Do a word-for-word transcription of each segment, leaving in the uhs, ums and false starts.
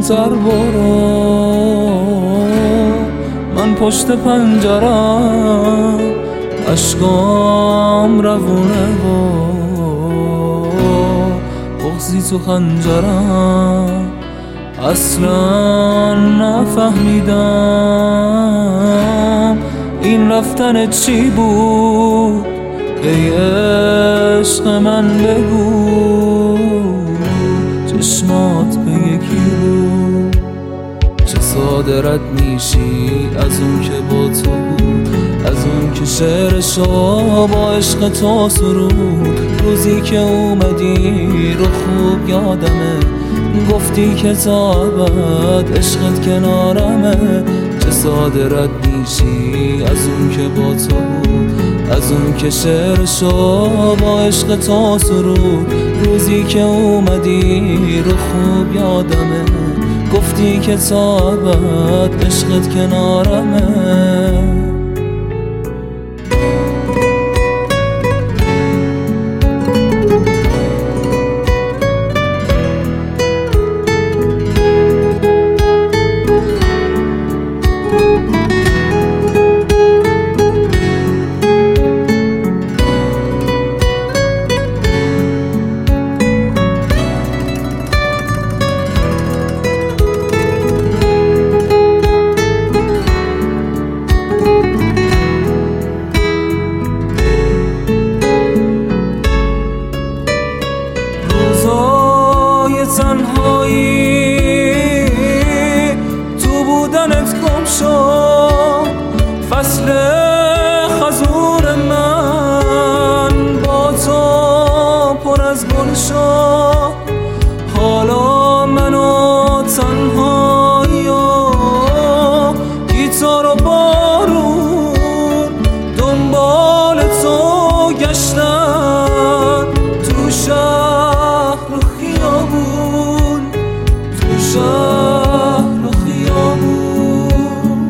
زودتر برو، من پشت پنجرم اشکام روونه و بغضی تو خنجرم. اصلا نفهمیدم این رفتن چی بود، ای عشق من بگو چشمات به یکی بود. چه ساده رد میشی از اون که با تو بود، از اون که شعرشو با عشق تو سرود. روزی که اومدی رو خوب یادمه، گفتی که تا ابد عشقت کنارمه. چه ساده رد میشی از اون که با تو بود، از اون که شعرشو با عشق تو سرود. روزی که اومدی رو خوب یادمه، گفتی که تا ابد عشقت کنارمه. تنهایی تو بودنت گم شد، فصل خزور من با تو پر از گل شد. حالا منو تنهایی و گیتار و بارون دنبال تو گشتن، تو شهر و خیابون، شهر و خیابون.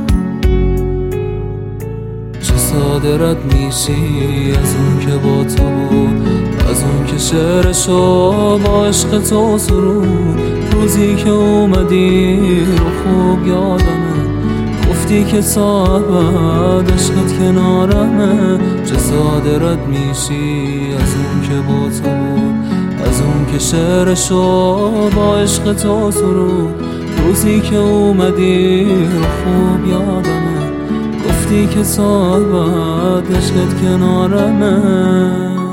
چه ساده رد میشی از اون که با تو بود، از اون که شعرشو با عشق تو سرود. روزی که اومدی رو خوب یادمه، گفتی که تا ابد عشقت کنارمه. چه ساده رد میشی از اون که با تو بود، از اون که شعرشو با عشق تو سرود. روزی که اومدی رو خوب یادمه، گفتی که تا ابد عشقت کنارمه.